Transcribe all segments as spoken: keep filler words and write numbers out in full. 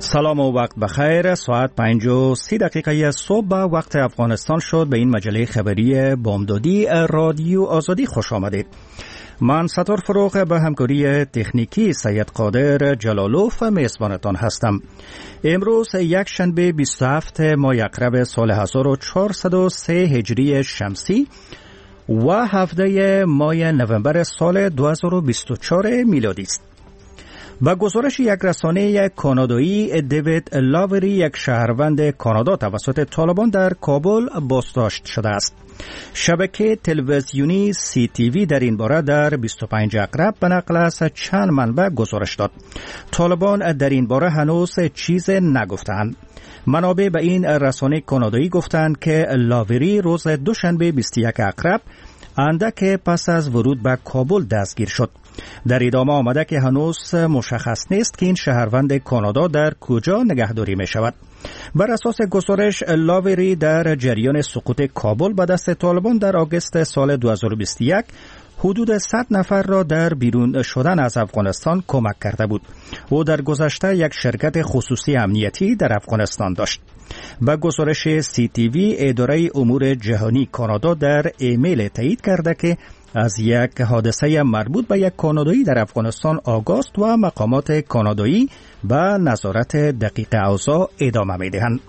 سلام و وقت بخیر. ساعت پنج و سی دقیقه صبح به وقت افغانستان شد. به این مجله خبری بامدادی رادیو آزادی خوش آمدید. من ستار فروغ به همکاری تکنیکی سید قادر جلالوف میزبانتان هستم. امروز یک شنبه بیست و هفت ماه اکرم سال هزار و چهارصد و سه هجری شمسی و هفده ماه نوامبر سال دو هزار و بیست و چهار میلادی است. با گزارش یک رسانه کانادایی، دیوید لاوری، یک شهروند کانادا توسط طالبان در کابل بازداشت شده است. شبکه تلویزیونی سی تی وی در این باره در بیست و پنج اکرم به نقل از چند منبع گزارش داد. طالبان در این باره هنوز چیز نگفتند. منابع به این رسانه کانادایی گفتند که لاوری روز دوشنبه بیست و یک اکرم اندک پس از ورود به کابل دستگیر شد. در ادامه آمده که هنوز مشخص نیست که این شهروند کانادا در کجا نگهداری می شود. بر اساس گزارش، لاوری در جریان سقوط کابل به دست طالبان در آگوست سال دو هزار و بیست و یک حدود صد نفر را در بیرون شدن از افغانستان کمک کرده بود. او در گذشته یک شرکت خصوصی امنیتی در افغانستان داشت. با گزارش سی تی وی، اداره امور جهانی کانادا در ایمیل تایید کرده که از یک حادثه مربوط به یک کانادایی در افغانستان آگاه و مقامات کانادایی به نظارت دقیق اوضاع ادامه می‌دهند.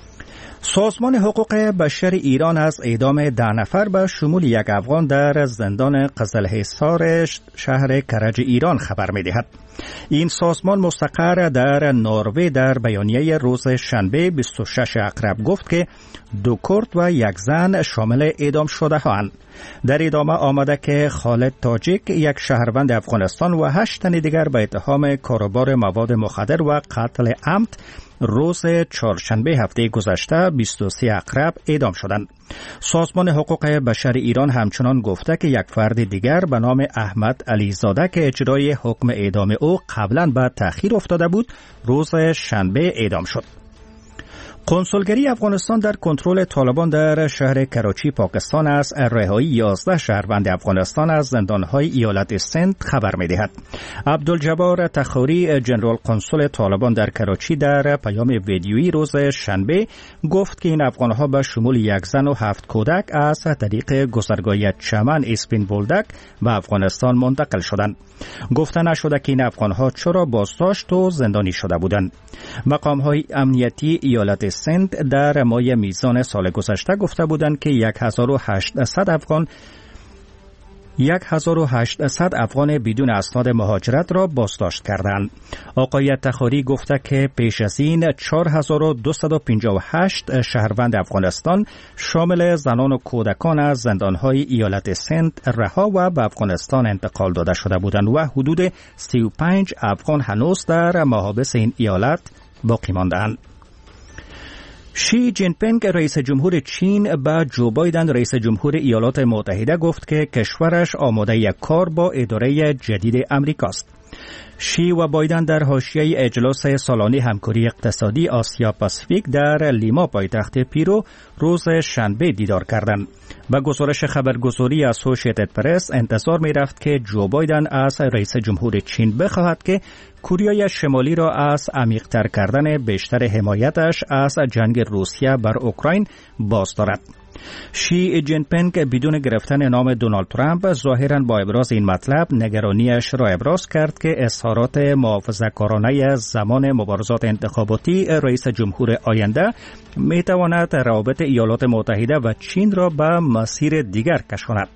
سازمان حقوق بشر ایران از اعدام ده نفر به شمول یک افغان در زندان قزلحصار شهر کرج ایران خبر می‌دهد. این سازمان مستقر در نروژ در بیانیه روز شنبه بیست و شش اکرم گفت که دو کرد و یک زن شامل اعدام شده هستند. در ادامه آمده که خالد تاجیک، یک شهروند افغانستان، و هشت تن دیگر به اتهام کاروبار مواد مخدر و قتل عمد روز چهارشنبه هفته گذشته بیست و سه اکرم اعدام شدند. سازمان حقوق بشر ایران همچنان گفته که یک فرد دیگر به نام احمد علیزاده که اجرای حکم اعدام او قبلا به تأخیر افتاده بود، روز شنبه اعدام شد. کنسولگری افغانستان در کنترل طالبان در شهر کراچی پاکستان از رهایی یازده شهروند افغانستان از زندانهای ایالت سند خبر می‌دهد. عبدالجبار تخاری، جنرال کنسول طالبان در کراچی، در پیام ویدیویی روز شنبه گفت که این افغانها به شمول یک زن و هفت کودک از طریق گذرگاه چمن اسپین بولدک به افغانستان منتقل شدند. گفته نشده که این افغانها چرا بازداشت و زندانی شده بودند. مقام‌های امنیتی ایالت سند در ماه میزان سال گذشته گفته بودند که هزار و هشتصد افغان هزار و هشتصد افغان بدون اسناد مهاجرت را بازداشت کردند. آقای تخاری گفته که پیش از این چهار هزار و دویست و پنجاه و هشت شهروند افغانستان شامل زنان و کودکان از زندانهای ایالت سند رها و به افغانستان انتقال داده شده بودند و حدود سی و پنج افغان هنوز در محابس این ایالت باقی ماندند. شی جین پینگ، رئیس جمهور چین، به جو بایدن، رئیس جمهور ایالات متحده، گفت که کشورش آماده یک کار با اداره جدید امریکاست. شی و بایدن در حاشیه اجلاس سالانه همکاری اقتصادی آسیا پاسیفیک در لیما پایتخت پرو روز شنبه دیدار کردند. با گزارش خبرگزاری اسوسییتد پرس انتظار می رفت که جو بایدن از رئیس جمهور چین بخواهد که کره شمالی را از عمیق‌تر کردن بیشتر حمایتش از جنگ روسیه بر اوکراین باز دارد. شی جین پینگ بدون گرفتن نام دونالد ترامپ ظاهراً با ابراز این مطلب نگرانیش را ابراز کرد که اظهارات محافظه‌کارانه زمان مبارزات انتخاباتی رئیس جمهور آینده می تواند روابط ایالات متحده و چین را به مسیر دیگر کشاند.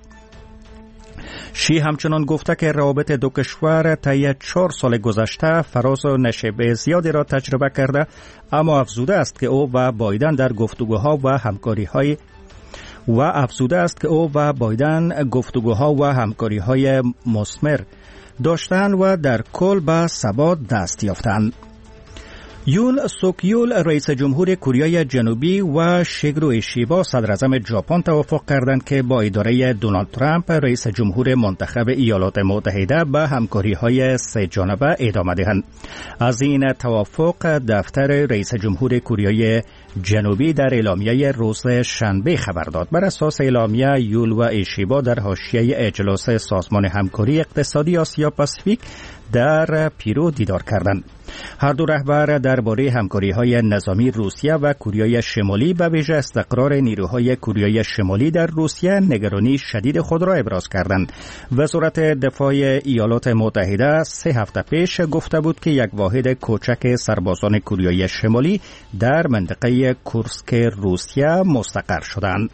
شی همچنان گفته که روابط دو کشور طی چهار سال گذشته فراز و نشیب زیادی را تجربه کرده، اما افزوده است که او و بایدن در گفتگوها و همکاری‌های و افزوده است که او و بایدن گفتگوها و همکاری‌های مثمر داشتند و در کل به ثبات دست یافتند. یون سوک یول، رئیس جمهور کره جنوبی، و شیگرو ایشیبا، صدر اعظم ژاپن، توافق کردند که با اداره دونالد ترامپ، رئیس جمهور منتخب ایالات متحده، به همکاری‌های سه جانبه ادامه دهند. از این توافق دفتر رئیس جمهور کره جنوبی در اعلامیه روز شنبه خبر داد. بر اساس اعلامیه، یول و ایشیبا در حاشیه اجلاس سازمان همکاری اقتصادی آسیا پاسیفیک در پیرو دیدار کردند. هر دو رهبر درباره همکاری‌های نظامی روسیه و کره شمالی به ویژه استقرار نیروهای کره شمالی در روسیه نگرانی شدید خود را ابراز کردند. وزارت دفاع ایالات متحده سه هفته پیش گفته بود که یک واحد کوچک سربازان کره شمالی در منطقه کورسک روسیه مستقر شدند.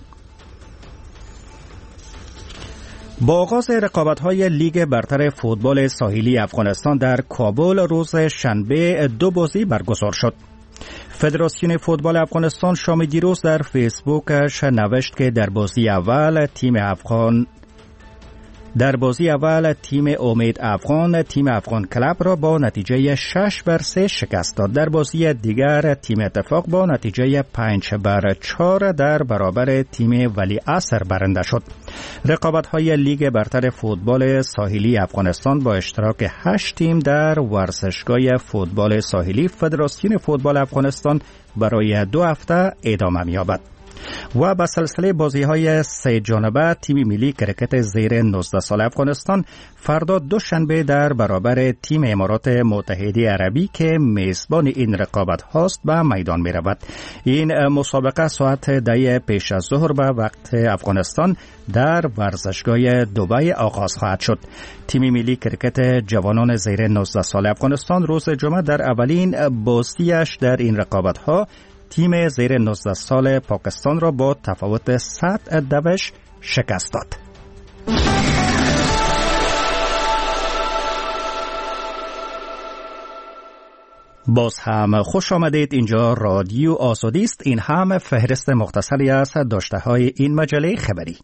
با آغاز رقابت‌های لیگ برتر فوتبال ساحلی افغانستان در کابل روز شنبه دو بازی برگزار شد. فدراسیون فوتبال افغانستان شام دیروز در فیسبوکش نوشت که در بازی اول تیم افغان در بازی اول تیم امید افغان تیم افغان کلب را با نتیجه شش بر سه شکست داد. در بازی دیگر تیم اتفاق با نتیجه پنج بر چهار در برابر تیم ولی عصر برنده شد. رقابت‌های لیگ برتر فوتبال ساحلی افغانستان با اشتراک هشت تیم در ورزشگاه فوتبال ساحلی فدراسیون فوتبال افغانستان برای دو هفته ادامه می‌یابد. و با سلسله بازی‌های سه جانبه تیم ملی کرکت زیر نوزده سال افغانستان فردا دوشنبه در برابر تیم امارات متحده عربی که میزبان این رقابت هاست به میدان می رود. این مسابقه ساعت ده پیش از ظهر به وقت افغانستان در ورزشگاه دبی آغاز خواهد شد. تیم ملی کرکت جوانان زیر نوزده سال افغانستان روز جمعه در اولین بازیش در این رقابت ها تیم زیر نوزده سال پاکستان را با تفاوت صد دوش شکست داد. باز هم خوش آمدید. اینجا رادیو آزادی است. این هم فهرست مختصری از داشته های این مجله خبری.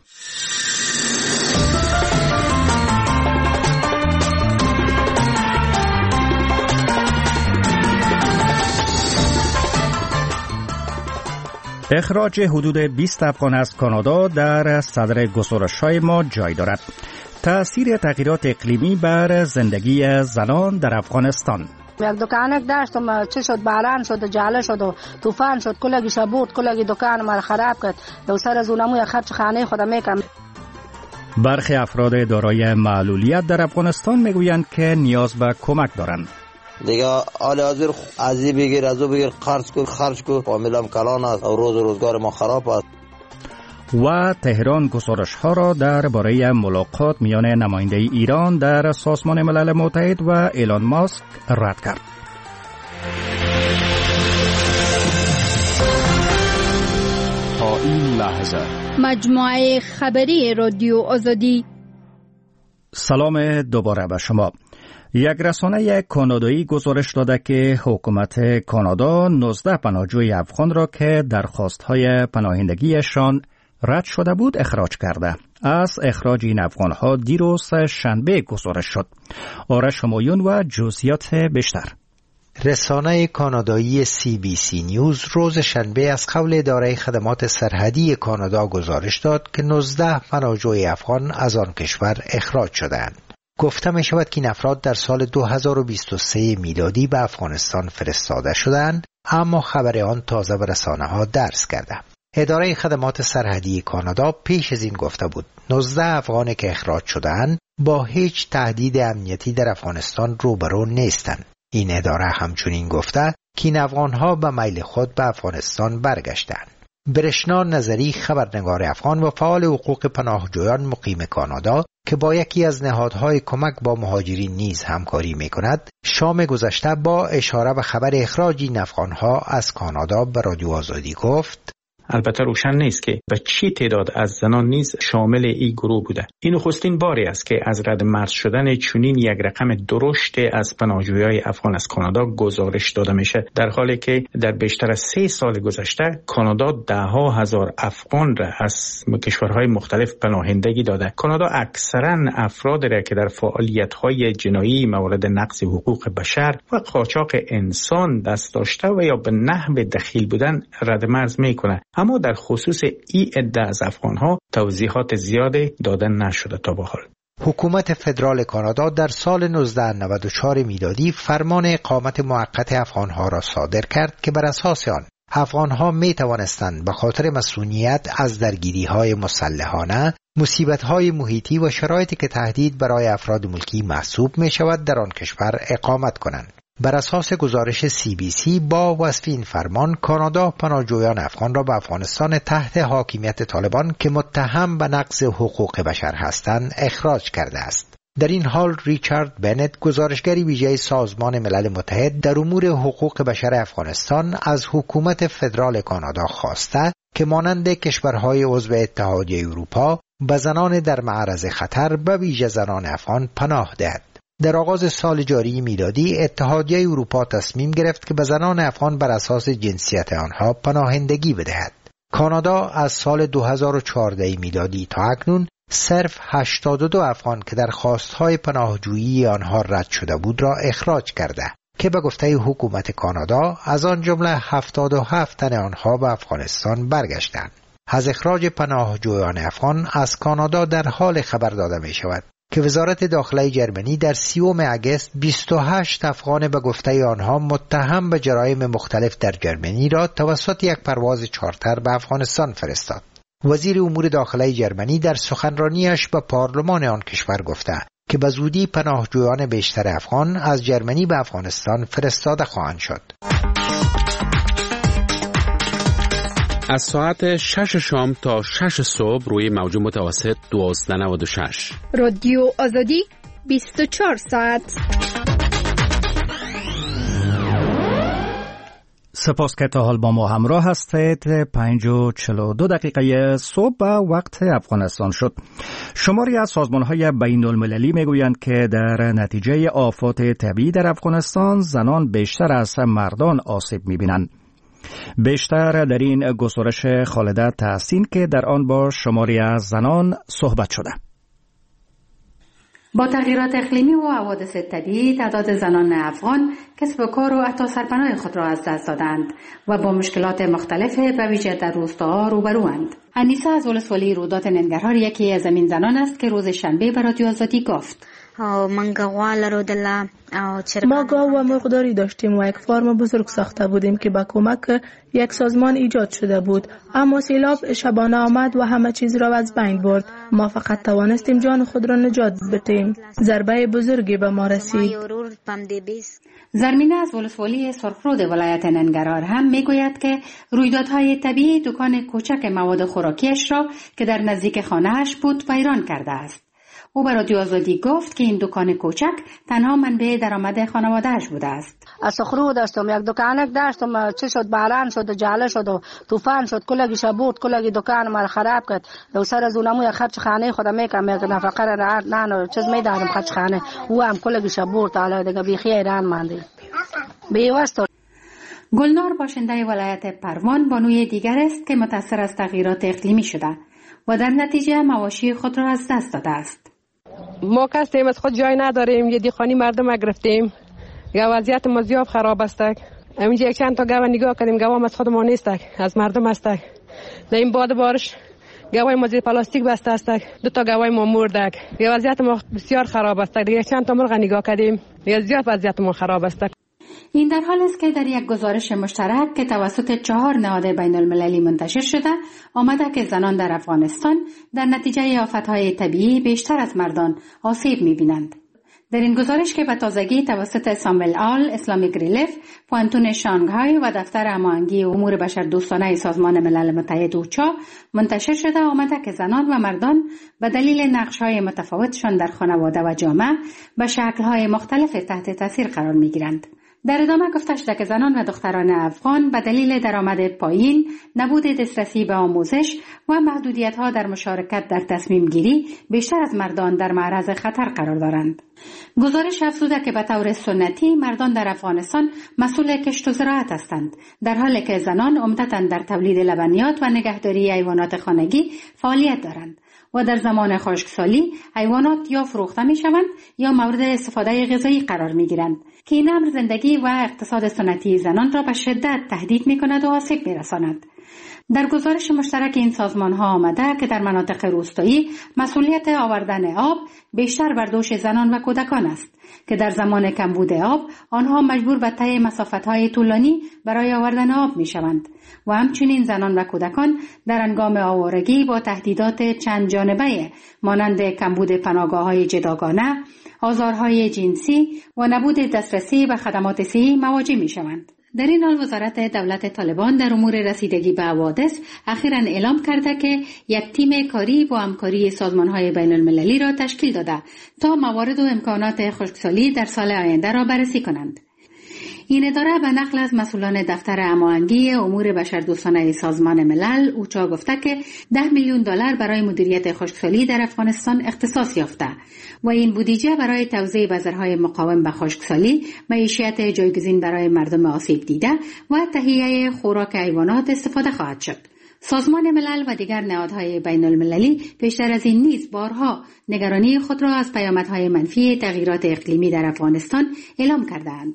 اخراج حدود بیست افغان از کانادا در صدر گزارش‌های ما جای دارد. تأثیر تغییرات اقلیمی بر زندگی زنان در افغانستان. یک دکانک داشتم، چه شد، باران شد، جاله شد و طوفان شد، کلگی شبورد، کلگی دکان ما خراب کرد. دو سر از اونمو خرج خانه خودم میکنم. برخی افراد دارای معلولیت در افغانستان میگویند که نیاز به کمک دارند. دیگه حال حاضر از این بگیر از او بگیر خرج کو خرج کو فامیلم کلان است و روز روزگار ما خراب است. و تهران گزارش ها را درباره ملاقات میان نماینده ایران در سازمان ملل متحد و ایلان ماسک رد کرد. تا این لحظه مجموعه خبری رادیو آزادی. سلام دوباره به شما. یک رسانه کانادایی گزارش داده که حکومت کانادا نوزده پناهجوی افغان را که درخواست‌های پناهندگیشان رد شده بود اخراج کرده. از اخراج این افغان‌ها دیروز شنبه گزارش شد. آرش همایون و جزئیات بیشتر. رسانه کانادایی سی بی سی نیوز روز شنبه از قول اداره خدمات سرحدی کانادا گزارش داد که نوزده پناهجوی افغان از آن کشور اخراج شدند. گفته می شود که این افراد در سال دو هزار و بیست و سه میلادی به افغانستان فرستاده شدند، اما خبر آن تازه به رسانه ها درز کرده. اداره خدمات سرحدی کانادا پیش از این گفته بود نوزده افغانی که اخراج شدند با هیچ تهدید امنیتی در افغانستان روبرو نیستند. این اداره همچنین گفته که این افغان‌ها به میل خود به افغانستان برگشتند. برشنا نظری خبرنگار افغان و فعال حقوق پناهجویان مقیم کانادا که با یکی از نهادهای کمک با مهاجرین نیز همکاری می‌کند، شام گذشته با اشاره به خبر اخراج این افغان‌ها از کانادا به رادیو آزادی گفت: البته روشن نیست که به چی تعداد از زنان نیز شامل این گروه بوده. این نخستین باری است که از رد مرز شدن چنین یک رقم درشت از پناهجویان افغان از کانادا گزارش داده میشه، در حالی که در بیشتر از سه سال گذشته کانادا ده ها هزار افغان را از کشورهای مختلف پناهندگی داده. کانادا اکثرا افراد را که در فعالیت‌های جنایی مورد نقض حقوق بشر و قاچاق انسان دست داشته و یا به نحو دخیل بودن رد مرز میکنه، اما در خصوص این عده از افغان‌ها توضیحات زیادی داده نشده تا به حال. حکومت فدرال کانادا در سال نوزده نود و چهار میلادی فرمان اقامت موقت افغان‌ها را صادر کرد که بر اساس آن افغانها می توانستند به خاطر مسئولیت از درگیری‌های مسلحانه، مصیبت‌های محیطی و شرایطی که تهدید برای افراد ملکی محسوب می شود در آن کشور اقامت کنند. بر اساس گزارش سی بی سی با وصف این فرمان، کانادا پناهجویان افغان را به افغانستان تحت حاکمیت طالبان که متهم به نقض حقوق بشر هستند اخراج کرده است. در این حال ریچارد بنت، گزارشگری ویژه سازمان ملل متحد در امور حقوق بشر افغانستان، از حکومت فدرال کانادا خواسته که مانند کشورهای عضو اتحادیه اروپا به زنان در معرض خطر به ویژه زنان افغان پناه دهد. در آغاز سال جاری میلادی اتحادیه اروپا تصمیم گرفت که به زنان افغان بر اساس جنسیت آنها پناهندگی بدهد. کانادا از سال دو هزار و چهارده میلادی تا اکنون صرف هشتاد و دو افغان که در خواستهای پناهجویی آنها رد شده بود را اخراج کرده که به گفته حکومت کانادا از آن جمله هفتاد و هفت تن آنها به افغانستان برگشتند. از اخراج پناهجویان افغان از کانادا در حال خبر داده می شود که وزارت داخله جرمنی در سیوم اگست بیست و هشت افغان به گفته آنها متهم به جرایم مختلف در جرمنی را توسط یک پرواز چارتر به افغانستان فرستاد. وزیر امور داخله جرمنی در سخنرانیش به پارلمان آن کشور گفته که به زودی پناهجویان بیشتر افغان از جرمنی به افغانستان فرستاده خواهند شد. از ساعت شش شام تا شش صبح روی موج متوسط دوازده و نود و شش. رادیو آزادی بیست و چهار ساعت. سپاس که تا حال با ما همراه هستید. پنج و چهل و دو دقیقه صبح به وقت افغانستان شد. شماری از سازمان‌های بین المللی میگویند که در نتیجه آفات طبیعی در افغانستان زنان بیشتر از مردان آسیب می‌بینند. بیشتر در این گزارش خالده تحسین که در آن با شماری از زنان صحبت شده. با تغییرات اقلیمی و حوادث طبیعی، تعداد زنان افغان کسب و کار و حتی سرپناه خود را از دست دادند و با مشکلات مختلف به ویژه در روستاها روبروند. انیسه از ولسوالی رودات ننگرهار یکی از این زنان است که روز شنبه به رادیو آزادی گفت: ما گاو و مرغداری داشتیم و یک فارم بزرگ ساخته بودیم که با کمک یک سازمان ایجاد شده بود، اما سیلاب شبانه آمد و همه چیز را از بین برد. ما فقط توانستیم جان خود را نجات بدهیم. ضربه بزرگی به ما رسید. زرمینه از ولسوالی سرخرود ولایت ننگرهار هم میگوید که رویدادهای طبیعی دکان کوچک مواد خوراکیش را که در نزدیک خانه‌اش بود ویران کرده است. او به رادیو آزادی گفت که این دکان کوچک تنها منبع درآمد خانواده‌اش بوده است. از سرخرود داشتم، یک دکانک داشتم، چه شد باران شد و جاله شد و طوفان شد، کلگی شبورد، کلگی دکان ما خراب کرد. دو سر از اونمو خرج خانه خودم میکردم، یک نفقه را نه نه چیز میدادم خرج خانه، او هم کلگی شبورد، حالا دیگه بیخی ایران ماندی. بیوست. گلنار باشنده ولایت پروان بانوی دیگر است که متاثر از تغییرات اقلیمی شده و در نتیجه مواشی خود را از دست داده است. ما کسیم از خود جای نداریم، یه دیخانی مردم گرفتیم، گا وضعیت ما زیاد خراب است. همینجا یک چند تا گاو نگاه کردیم، گاو از خود ما نیست، از مردم است. در این باد بارش گاوای ما زیر پلاستیک بسته است، دو تا گاوای ما مرده، گا وضعیت ما بسیار خراب است. یک چند تا مرغ نگاه کردیم، زیاد وضعیت ما خراب است. این در حال است که در یک گزارش مشترک که توسط چهار نهاد بین المللی منتشر شده آمده که زنان در افغانستان در نتیجه آفتهای طبیعی بیشتر از مردان آسیب می‌بینند. در این گزارش که به تازگی توسط ساموئل آل، اسلامیک ریلیف، پوانتون شانگهای و دفتر هماهنگی امور بشردوستانه سازمان ملل متحد اوچا منتشر شده آمده که زنان و مردان به دلیل نقش‌های متفاوتشان در خانواده و جامعه به شکل‌های مختلف تحت تاثیر قرار می‌گیرند. در ادامه گفته شده که زنان و دختران افغان به دلیل درآمد پایین، نبود دسترسی به آموزش و محدودیت‌ها در مشارکت در تصمیم گیری بیشتر از مردان در معرض خطر قرار دارند. گزارش افزوده که به طور سنتی مردان در افغانستان مسئول کشت و زراعت هستند، در حالی که زنان عمدتاً در تولید لبنیات و نگهداری حیوانات خانگی فعالیت دارند و در زمان خشکسالی حیوانات یا فروخته می شوند یا مورد استفاده غذایی قرار می گیرند که این امر زندگی و اقتصاد سنتی زنان را به شدت تهدید می کند و آسیب می رساند. در گزارش مشترک این سازمان ها آمده که در مناطق روستایی مسئولیت آوردن آب بیشتر بر دوش زنان و کودکان است که در زمان کمبود آب آنها مجبور به طی مسافت‌های طولانی برای آوردن آب می‌شوند و همچنین زنان و کودکان در هنگام آوارگی با تهدیدات چند جانبه مانند کمبود پناهگاه‌های جداگانه، آزارهای جنسی و نبود دسترسی به خدمات صحی مواجه می‌شوند. در این حال وزارت دولت طالبان در امور رسیدگی به حوادث اخیراً اعلام کرده که یک تیم کاری با همکاری سازمان‌های بین المللی را تشکیل داده تا موارد و امکانات خشکسالی در سال آینده را بررسی کنند. این اداره به نقل از مسئولان دفتر هماهنگی امور بشردوستانه سازمان ملل اوچا گفته که ده میلیون دلار برای مدیریت خشکسالی در افغانستان اختصاص یافته و این بودجه برای توزیع بذرهای مقاوم به خشکسالی، معیشت جایگزین برای مردم آسیب دیده و تهیه خوراک حیوانات استفاده خواهد شد. سازمان ملل و دیگر نهادهای بین المللی پیشتر از این نیز بارها نگرانی خود را از پیامدهای منفی تغییرات اقلیمی در افغانستان اعلام کردند.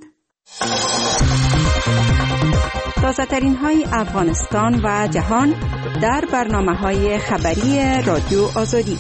تازه‌ترین های افغانستان و جهان در برنامه‌های خبری رادیو آزادی.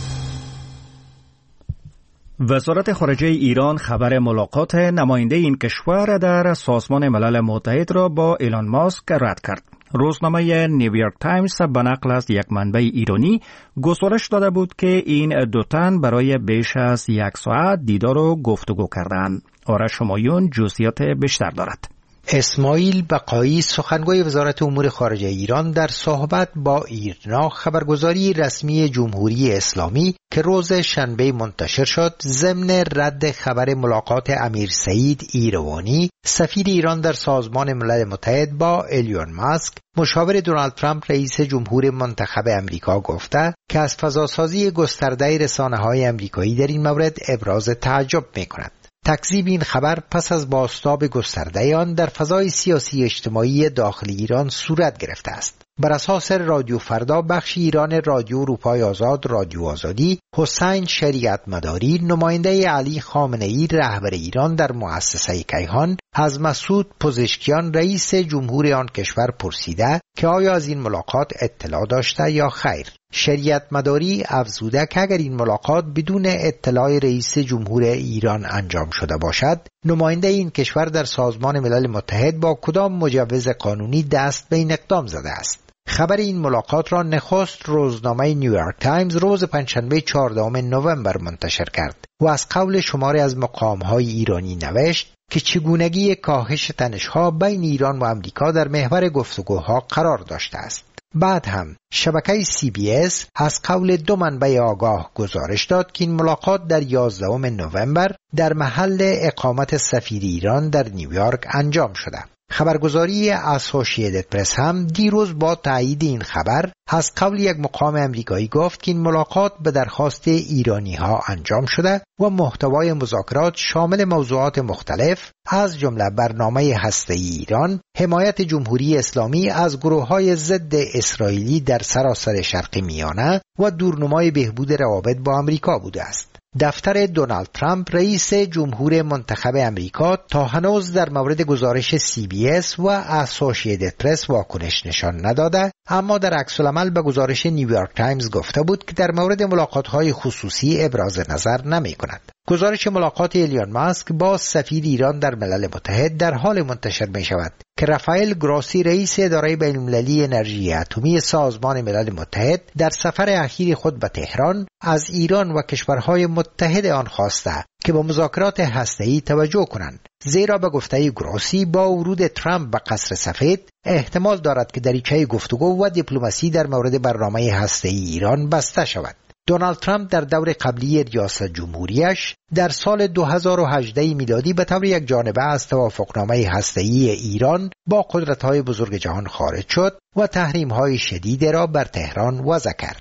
وزارت خارجه ایران خبر ملاقات نماینده این کشور در سازمان ملل متحد را با ایلان ماسک رد کرد. روزنامه نیویورک تایمز به نقل از یک منبع ایرانی گزارش داده بود که این دو تن برای بیش از یک ساعت دیدار و گفتگو کردند. آرش همایون جزئیات بیشتر دارد. اسماعیل بقایی سخنگوی وزارت امور خارجه ایران در صحبت با ایرنا خبرگزاری رسمی جمهوری اسلامی که روز شنبه منتشر شد ضمن رد خبر ملاقات امیر سعید ایروانی سفیر ایران در سازمان ملل متحد با ایلون ماسک مشاور دونالد ترامپ رئیس جمهور منتخب امریکا گفته که از فضاسازی گسترده رسانه‌های امریکایی در این مورد ابراز تعجب می‌کند. تکذیب این خبر پس از بازتاب گسترده آن در فضای سیاسی اجتماعی داخل ایران صورت گرفته است. بر اساس رادیو فردا بخش ایران رادیو اروپای آزاد رادیو آزادی حسین شریعت مداری نماینده علی خامنه‌ای رهبر ایران در مؤسسه کیهان از مسعود پزشکیان رئیس جمهور آن کشور پرسیده که آیا از این ملاقات اطلاع داشته یا خیر. شریعت مداری افزوده که اگر این ملاقات بدون اطلاع رئیس جمهور ایران انجام شده باشد، نماینده این کشور در سازمان ملل متحد با کدام مجوز قانونی دست به این اقدام زده است. خبر این ملاقات را نخست روزنامه نیویورک تایمز روز پنجشنبه چهاردهم نوامبر منتشر کرد و از قول شماری از مقام‌های ایرانی نوشت که چگونگی کاهش تنش‌ها بین ایران و آمریکا در محور گفتگوها قرار داشته است. بعد هم شبکه سی بی اس از قول دو منبع آگاه گزارش داد که این ملاقات در یازدهم نوامبر در محل اقامت سفیر ایران در نیویورک انجام شده. خبرگزاری اسوسییتد پرس هم دیروز با تایید این خبر از قول یک مقام امریکایی گفت که این ملاقات به درخواست ایرانی ها انجام شده و محتوای مذاکرات شامل موضوعات مختلف از جمله برنامه هسته‌ای ایران، حمایت جمهوری اسلامی از گروه‌های ضد اسرائیلی در سراسر شرق میانه و دورنمای بهبود روابط با آمریکا بوده است. دفتر دونالد ترامپ رئیس جمهور منتخب امریکا تا هنوز در مورد گزارش سی بی اس و اسوسییتد پرس واکنش نشان نداده، اما در عکس العمل به گزارش نیویورک تایمز گفته بود که در مورد ملاقات‌های خصوصی ابراز نظر نمی‌کند. گزارش ملاقات ایلون ماسک با سفیر ایران در ملل متحد در حال منتشر می شود که رافائل گراسی رئیس اداره بین‌المللی انرژی اتمی سازمان ملل متحد در سفر اخیر خود به تهران از ایران و کشورهای متحد آن خواسته که با مذاکرات هسته‌ای توجه کنند، زیرا به گفته گراسی با ورود ترامپ به قصر سفید احتمال دارد که دریچه گفتگو و دیپلماسی در مورد برنامه هسته‌ای ایران بسته شود. دونالد ترامپ در دور قبلی ریاست جمهوریش در سال دو هزار و هجده میلادی به طور یک جانبه از توافقنامه هسته‌ای ایران با قدرت‌های بزرگ جهان خارج شد و تحریم‌های شدید را بر تهران وضع کرد.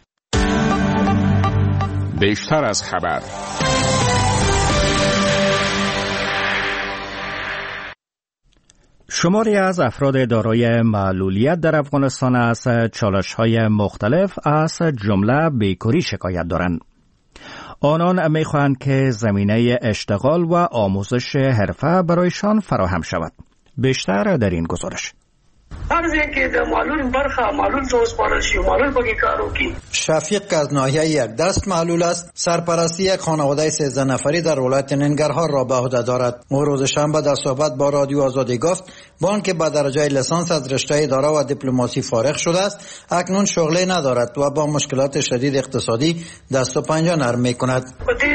بیشتر از خبر. شماری از افراد دارای معلولیت در افغانستان از چالش‌های مختلف از جمله بیکاری شکایت دارند. آنان می‌خواهند که زمینه اشتغال و آموزش حرفه برایشان فراهم شود. بیشتر در این گزارش. فرض که د معلول برخه معلول ته وسپارل شي معلول بګی کارو کی. شفیق که از ناحیه یک دست معلول است، سرپرستی یک خانواده سیزده نفری در ولایت ننگرهار را به عهده دارد. او روز شنبه در صحبت با رادیو آزادی گفت با آنکه به درجه لیسانس از رشته اداره و دیپلماسی فارغ شده است، اکنون شغلی ندارد و با مشکلات شدید اقتصادی دست و پنجه نرم می‌کند.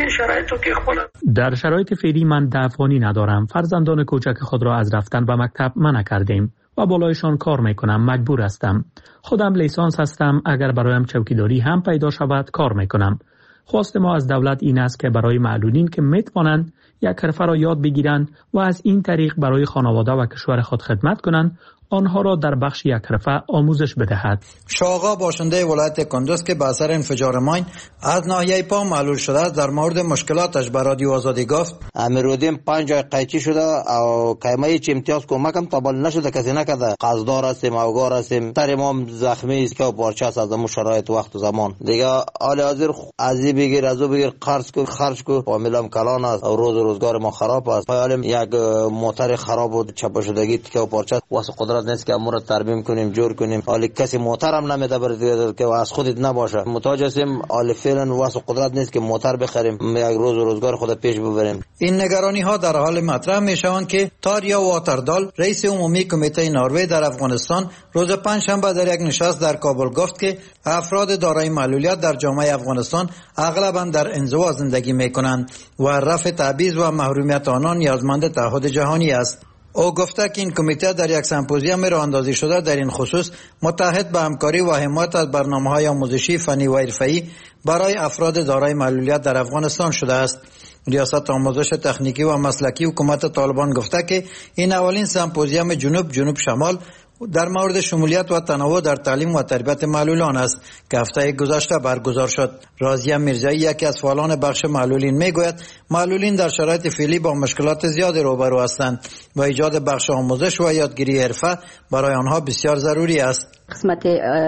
در شرایط فعلی من دفعانی ندارم. فرزندان کوچک خود را از رفتن به مکتب منع کردیم و بالایشان کار میکنم. مجبور هستم. خودم لیسانس هستم. اگر برایم چوکیداری هم پیدا شود کار میکنم. خواست ما از دولت این است که برای معلولین که میتوانند یک حرفه را یاد بگیرند و از این طریق برای خانواده و کشور خود خدمت کنند، آنها را در بخش یک حرفه آموزش بدهد. شاغا باشنده ولایت کندوز که به اثر انفجار ماین از ناحیه پا معلول شده است، در مورد مشکلاتش به رادیو آزادی گفت امیرالدین پنج جای قیچی شده او کایمه چه امتیاز کمکم تابل نشده، کسی نکرده. قصدار هستیم اوگار هستیم، تر امام زخمی است که پارچه است از همون شرایط وقت و زمان دیگه. حال حاضر ازی بگیر ازو بگیر قرض کو خرج کو فامیلم کلان است او روز روزگار ما خراب است. حالم یک موتور خراب بود چپا شدگی که پارچه واسه قدرت نیست که امور ترمیم کنیم جور کنیم. حالی کسی موتور هم نمیده برای که از خودت نباشه. محتاج هستیم حالی فعلا واسه قدرت نیست که موتور بخریم یک روز روزگار خود پیش ببریم. این نگرانی ها در حال مطرح می شوند که تاریا واتردال رئیس عمومی کمیته نروژ در افغانستان روز پنجشنبه در یک نشست در کابل گفت که افراد دارای معلولیت در جامعه افغانستان اغلبا در انزوا زندگی می کنند و رفع تبعیض و محرومیت آنان نیازمند تعهد جهانی است. او گفته که این کمیته در یک سمپوزیوم راه اندازی شده در این خصوص متحد به همکاری و حمایت از برنامه‌های آموزشی فنی و حرفه‌ای برای افراد دارای معلولیت در افغانستان شده است. ریاست آموزش تکنیکی و مسلکی حکومت طالبان گفته که این اولین سمپوزیوم جنوب جنوب شمال در مورد شمولیت و تنوع در تعلیم و تربیت معلولان است که هفته گذشته برگزار شد. راضیه میرزایی یکی از فعالان بخش معلولین میگوید معلولین در شرایط فعلی با مشکلات زیادی روبرو هستند و ایجاد بخش آموزش و یادگیری حرفه برای آنها بسیار ضروری است. قسمت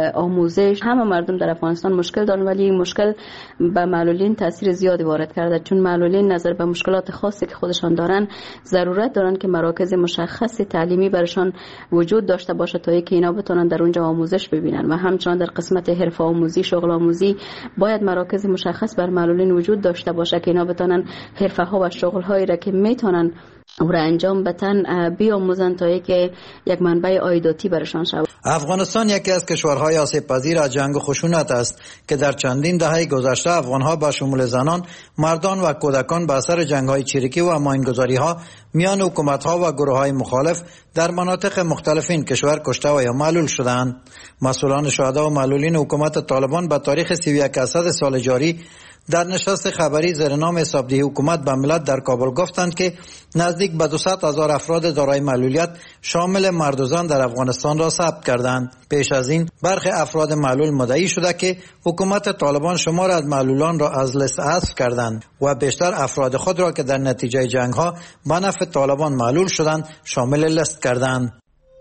آموزش همه مردم در افغانستان مشکل دارند، ولی این مشکل به معلولین تاثیر زیادی وارد کرده، چون معلولین نظر به مشکلات خاصی که خودشان دارن ضرورت دارند که مراکز مشخص تعلیمی برشان وجود داشته باشه تا اینکه اینا بتونن در اونجا آموزش ببینن. و همچنان در قسمت حرفه آموزی، شغل آموزی باید مراکز مشخص بر معلولین وجود داشته باشه که اینا بتونن حرفه ها و شغل هایی را که میتونن او را انجام بدن بیاموزن تا اینکه یک منبع عایداتی برشان شود. افغانستان یکی از کشورهای آسیب پذیر از جنگ و خشونت است که در چندین دهه گذشته افغانها به شمول زنان، مردان و کودکان به اثر جنگ‌های چریکی و ماینگذاری‌ها میان حکومت‌ها و گروه‌های مخالف در مناطق مختلف این کشور کشته و یا معلول شدند. مسئولان شهدا و معلولین حکومت طالبان به تاریخ سی و یک اسد سال جاری در نشست خبری زیر نام حسابدهی حکومت به ملت در کابل گفتند که نزدیک به دویست هزار افراد دارای معلولیت شامل مرد و زن در افغانستان را ثبت کردند. پیش از این برخی افراد معلول مدعی شده که حکومت طالبان شمار از معلولان را از لیست حذف کردند و بیشتر افراد خود را که در نتیجه جنگ ها به نفع طالبان معلول شدند شامل لیست کردند.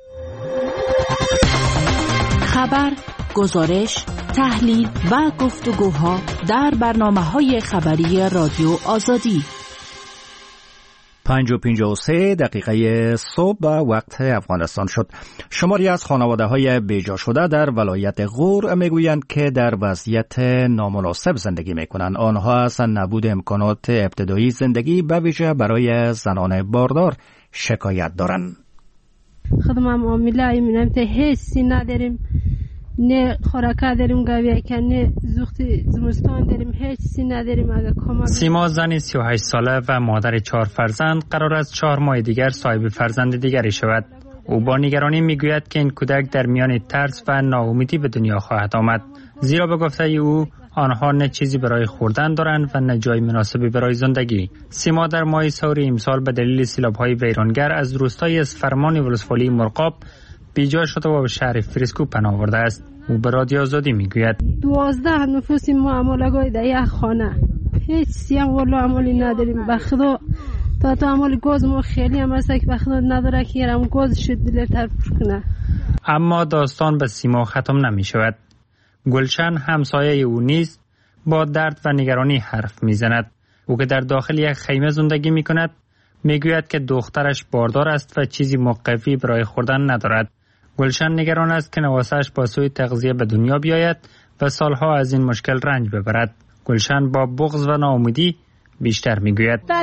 خبر، گزارش، تحلیل و گفتگوها در برنامه‌های خبری رادیو آزادی. پنج و پنجاه و سه دقیقه صبح به وقت افغانستان شد. شماری از خانواده‌های بیجا شده در ولایت غور میگویند که در وضعیت نامناسب زندگی میکنند. آنها از نبود امکانات ابتدایی زندگی به ویژه برای زنان باردار شکایت دارند. خدمت معامله ایمنم ته حسی نداریم، نه خوراکه داریم گاوی که نه زوخت زمستان داریم، هیچ چیزی نداریم. اگه کمک سیما زنی سی و هشت ساله و مادر چهار فرزند قرار است چهار ماه دیگر صاحب فرزند دیگری شود. او با نگرانی میگوید که این کودک در میان ترس و ناامیدی به دنیا خواهد آمد، زیرا به گفته او آنها نه چیزی برای خوردن دارند و نه جای مناسبی برای زندگی. سیما در ماه سوری امسال به دلیل سیلاب‌های ویرانگر از روستای اسفرمان ولسوالی مرغاب بیجا شده و به شهر فریسکو پناه برده است. او به رادیو آزادی میگوید دوازده نفوس معامله‌گاه در یک خانه، هیچ سیم والا عملی نداریم. به خدا تا تو عمل گاز ما خیلی هم هست که به خدا نداره که یرم گاز شد دلتر پر کنه. اما داستان به سیما ختم نمی شود. گلشن همسایه او نیز با درد و نگرانی حرف میزند. او که در داخل یک خیمه زندگی می کند میگوید که دخترش باردار است و چیزی موقفی برای خوردن ندارد. گلشن نگران است که نواسه‌اش با سوء تغذیه به دنیا بیاید و سالها از این مشکل رنج ببرد. گلشن با بغض و ناامیدی بیشتر میگوید: در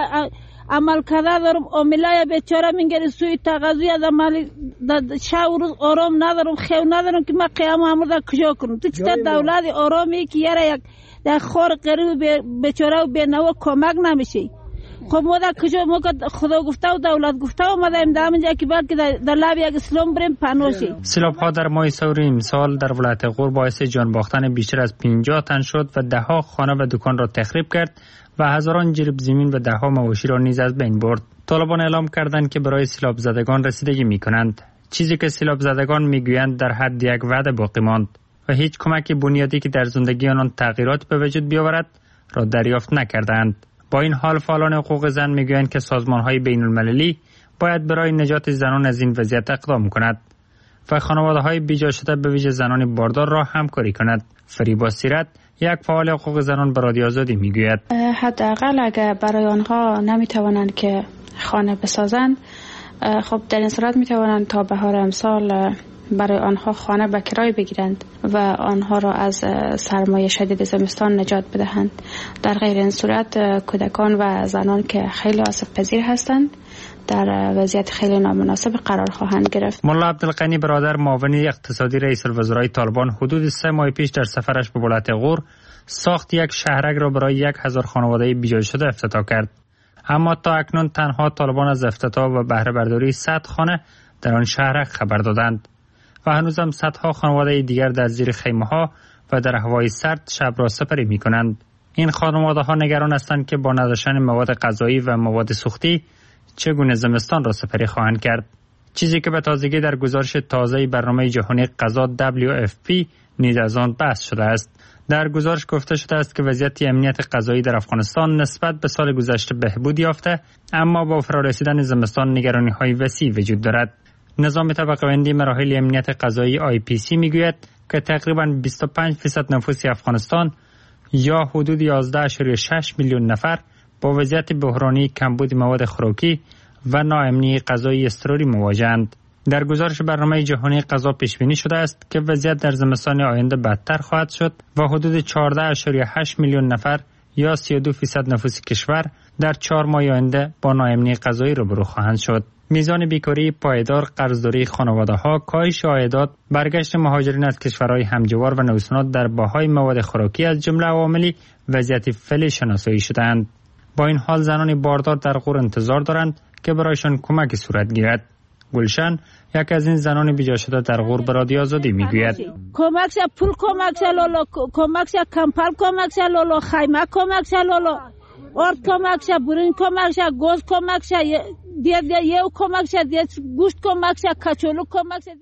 عمل کرده دارم، عامله بیچاره میگه سوی تغذیه از عمل شب روز آرام ندارم، خیو ندارم که من قیام امروز کجا کنم. تو چطور دولت آرامی که یاره یک در خور قریب بیچاره و بینوا کمک نمیشه؟ خب ما در کجا ما خدا گفته و دولت گفته و ما در اینجا که بعد که در لب یک اسلام بریم پنوشی. سیلاب ها در ماه سور امسال در ولایت غور باعث جان باختن بیشتر از پنجاه تن شد و ده ها خانه و دکان را تخریب کرد و هزاران جریب زمین و ده ها مواشی را نیز از بین برد. طالبان اعلام کردند که برای سیلاب زدگان رسیدگی می کنند. چیزی که سیلاب زدگان می گویند در حد یک وعده باقی ماند و هیچ کمک بنیادی که در زندگی آنان تغییرات به وجود بیاورد را دریافت نکردند. با این حال فعالان حقوق زن میگویند که سازمان‌های بین‌المللی باید برای نجات زنان از این وضعیت اقدام کند و خانواده‌های بیجا شده به ویژه زنان باردار را همکاری کند. فریبا سیرت یک فعال حقوق زنان به رادیو آزادی میگوید: حداقل اگر برای آنها نمیتوانند که خانه بسازند، خب در این صورت میتوانند تا بهار امسال برای آنها خانه به کرای بگیرند و آنها را از سرمایه شدید زمستان نجات بدهند. در غیر این صورت کودکان و زنان که خیلی آسیب پذیر هستند در وضعیت خیلی نامناسب قرار خواهند گرفت. ملا عبدالغنی برادر، معاون اقتصادی رئیس الوزرای طالبان، حدود سه ماه پیش در سفرش به ولایت غور ساخت یک شهرک را برای یک هزار خانواده بیجا شده افتتاح کرد. اما تا اکنون تنها طالبان از افتتاح و بهره برداری صد خانه در آن شهرک خبر دادند و هنوزم صدها خانواده دیگر در زیر خیمه ها و در هوای سرد شب را سپری می کنند. این خانواده ها نگران هستند که با نداشتن مواد غذایی و مواد سوختی چگونه زمستان را سپری خواهند کرد. چیزی که به تازگی در گزارش تازه برنامه جهانی غذا دبلیو اف پی نیز از آن بحث شده است. در گزارش گفته شده است که وضعیت امنیت غذایی در افغانستان نسبت به سال گذشته بهبود یافته، اما با فرارسیدن زمستان نگرانی های وسیع وجود دارد. نظام طبقه‌بندی مراحل امنیت غذایی آی پی سی میگوید که تقریباً بیست و پنج درصد نفوس افغانستان یا حدود یازده اشاری شش میلیون نفر با وضعیت بحرانی کمبود مواد خوراکی و ناامنی غذایی اضطراری مواجه‌اند. در گزارش برنامه جهانی غذا پیش بینی شده است که وضعیت در زمستان آینده بدتر خواهد شد و حدود چهارده اشاری هشت میلیون نفر یا سی و دو درصد نفوس کشور در چهار ماه آینده با ناامنی غذایی روبرو خواهند شد. میزان بیکاری پایدار، قرضداری خانواده‌ها، کاهش عایدات، برگشت مهاجرین از کشورهای همجوار و نوسانات در بهای مواد خوراکی از جمله عواملی وضعیت فعلی شناسایی شده‌اند. با این حال زنان باردار در غور انتظار دارند که برایشان کمک صورت گیرد. گلشن، یک از این زنان بیجا شده در غور به رادیو آزادی میگوید: کمک شه، پول کمک شه لولو، کمک شه، کمپل کمک شه لولو، خیمه کمک شه لولو، آرد کمک شه، برین کمک شه، گوز کمک شه، دیگه دیگه کمک شه، دیگه گوشت کمک شه، کچولو کمک شه.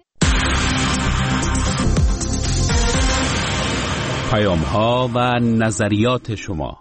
پیام ها و نظریات شما.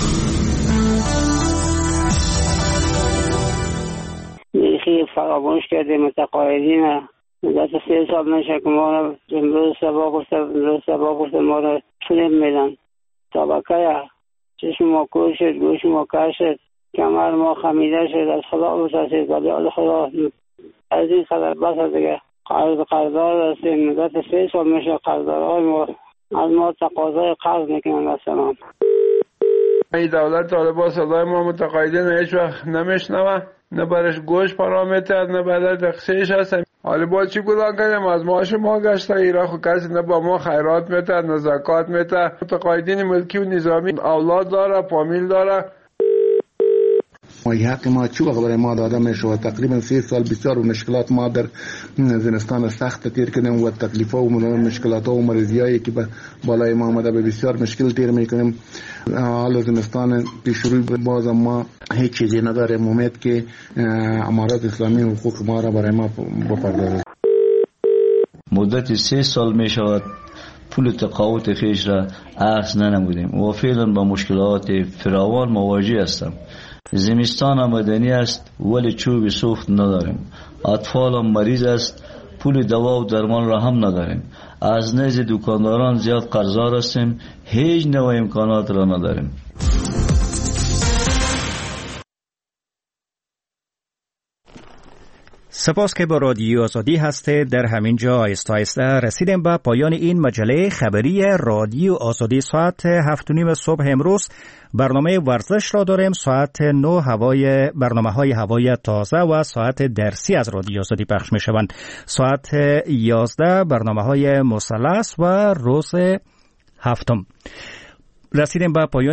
میخی فراموش کرده متقاعدین مدت سه سال نشه که ما رو امروز سبا گفته امروز سبا گفته ما رو فیلم میدن طبقه چشم ما کور شد، گوش ما کر شد، کمر ما خمیده شد، از خدا بسازید ولی از خدا از این خبر بس دیگه قرض قرضدار هستیم. مدت سه سال میشه قرضدارهای ما از ما تقاضای قرض میکنن. مثلا این دولت طالبان صدای ما متقاعدین هیچ وقت نمیشنوه، نه برش گوش پارامتر نه برش دقشش هست. حالا با چی گناه کنیم؟ از معاش ما گشته ایرا خود کسی نه با ما خیرات میته نه زکات میته. متقاعدین ملکی و نظامی اولاد داره، فامیل داره. مای حق ما چی وقت برای ما داده میشه و تقریبا سه سال بسیار و مشکلات ما در زمستان سخت تیر کردیم و تکلیف و مشکلات و مریضیایی که بالای ما آمده به بسیار مشکل تیر میکنیم. حال زمستان پیش رو باز ما هیچ چیزی نداریم. امید که امارات اسلامی حقوق ما را برای ما بپردازه. مدت سه سال می شود پول تقاوت خیش را اخذ ننمودیم و فعلا با مشکلات فراوان مواجه هستم. زمستان آمدنی است ولی چوب سوخت نداریم. اطفال هم مریض است، پول دوا و درمان را هم نداریم. از نزد دکانداران زیاد قرضدار هستیم، هیچ نوع امکانات را نداریم. سپاس که با رادیو آزادی هسته. در همین جا آیسته آیسته رسیدیم به پایان این مجله خبری رادیو آزادی. ساعت هفت و نیم صبح امروز برنامه ورزش را داریم. ساعت نه هوای برنامه های هوای تازه و ساعت درسی از رادیو آزادی پخش می شوند. ساعت یازده برنامه های مثلث و روز هفتم. رسیدیم به پایان